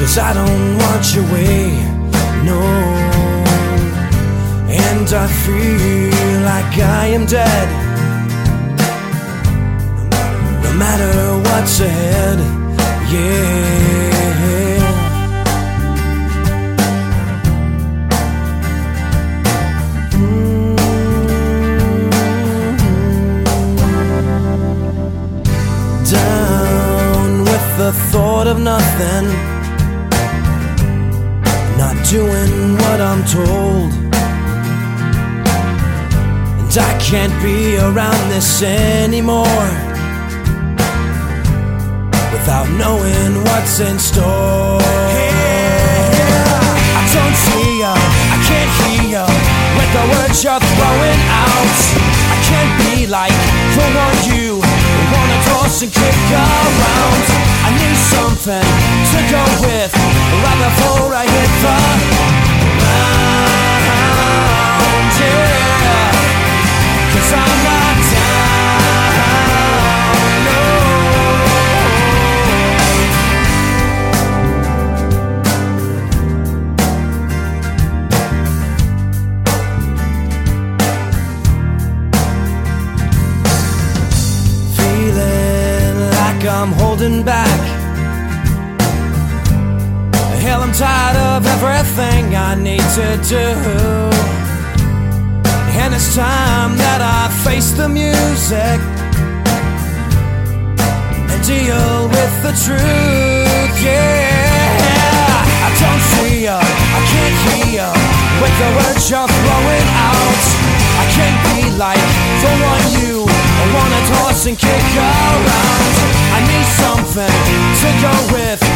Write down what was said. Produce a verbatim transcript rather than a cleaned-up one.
'cause I don't want your way, no. And I feel like I am dead, no matter what's ahead, yeah. Down with the thought of nothing, not doing what I'm told, and I can't be around this anymore without knowing what's in store. Yeah. I don't see ya, I can't hear ya with the words you're throwing out. I can't be like the one you wanna toss and kick around. I need something to go with right before I hit the ground, yeah. 'Cause I'm not down, no. Feeling like I'm holding back. Hell, I'm tired of everything I need to do, and it's time that I face the music and deal with the truth, yeah. I don't see ya, I can't hear ya with the words you're throwing out. I can't be like the one you wanna toss and kick around. I need something to go with